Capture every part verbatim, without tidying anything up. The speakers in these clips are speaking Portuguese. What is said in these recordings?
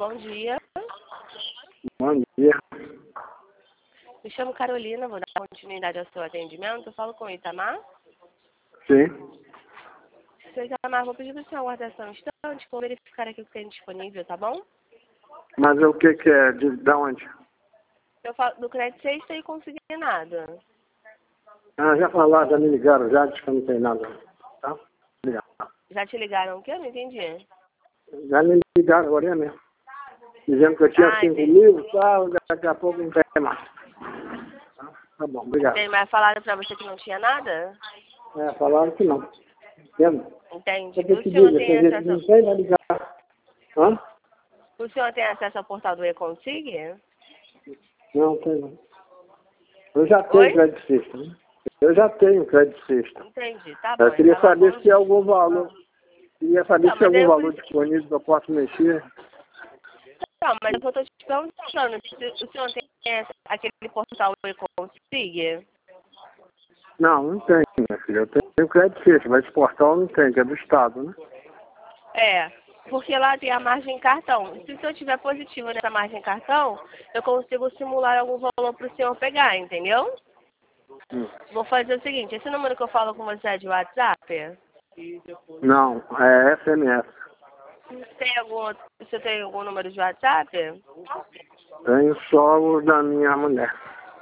Bom dia. Bom dia. Me chamo Carolina, vou dar continuidade ao seu atendimento. Eu falo com o Itamar. Sim. Seu Itamar, vou pedir para o senhor aguardar só um instante, vou verificar aqui o que tem disponível, tá bom? Mas o que que é? De, de onde? Eu falo do crédito sexta e consegui nada. Ah, já falaram, já me ligaram, já disse que eu não tem nada. Tá? Obrigado. Já te ligaram o quê? Eu não entendi. Já me ligaram agora mesmo. Dizendo que eu tinha Ah, cinco entendi. mil e tal, daqui a pouco não tem mais. Tá, tá bom, obrigado. Tem mais falado para você que não tinha nada? É, falaram que não. Entendo? Entendi. Você O que senhor diga, tem se gente não acesso, tem, vai ligar. Hã? o senhor tem acesso ao portal do E-Consig? Não, tem não. Eu já Oi? tenho crédito sexta, né? Eu já tenho crédito sexta. Entendi, tá bom. Eu queria Itamar, saber bom se tem dia. algum valor. Queria saber Não, se tem mas algum aí eu valor preciso... disponível que eu possa mexer. Não, mas eu estou te perguntando, se o senhor tem aquele portal E-Consig? Não, não tem, minha filha. Eu tenho crédito sexta, mas esse portal não tem, que é do Estado, né? É, porque lá tem a margem cartão. Se o senhor tiver positivo nessa margem cartão, eu consigo simular algum valor para o senhor pegar, entendeu? Hum. Vou fazer o seguinte, esse número que eu falo com você é de WhatsApp? Não, é S M S. Tem algum outro, você tem algum número de WhatsApp? Tenho só o da minha mulher.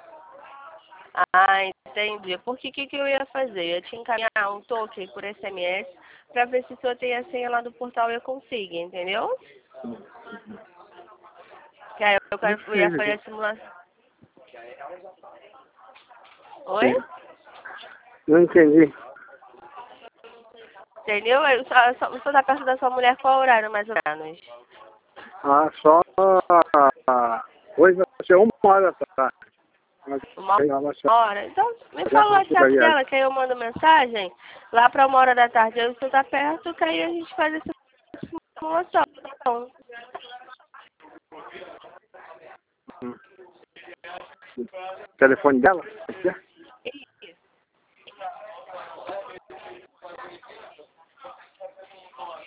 Ah, entendi. Porque o que, que eu ia fazer? Eu ia te encaminhar um token por S M S para ver se o senhor tem a senha lá do portal Eu Consigo, entendeu? Que aí eu, quero, eu ia fazer a simulação. Oi? Sim. Não entendi. Entendeu? Eu só, só, o senhor tá perto da sua mulher qual horário, mais ou menos? Ah, só hoje vai ser uma hora da tarde. Mas Uma ela já hora. Então, me já fala o WhatsApp chegaria. dela, que aí eu mando mensagem lá para uma hora da tarde. Aí o senhor tá perto, que aí a gente faz essa simulação. Hum. O telefone dela?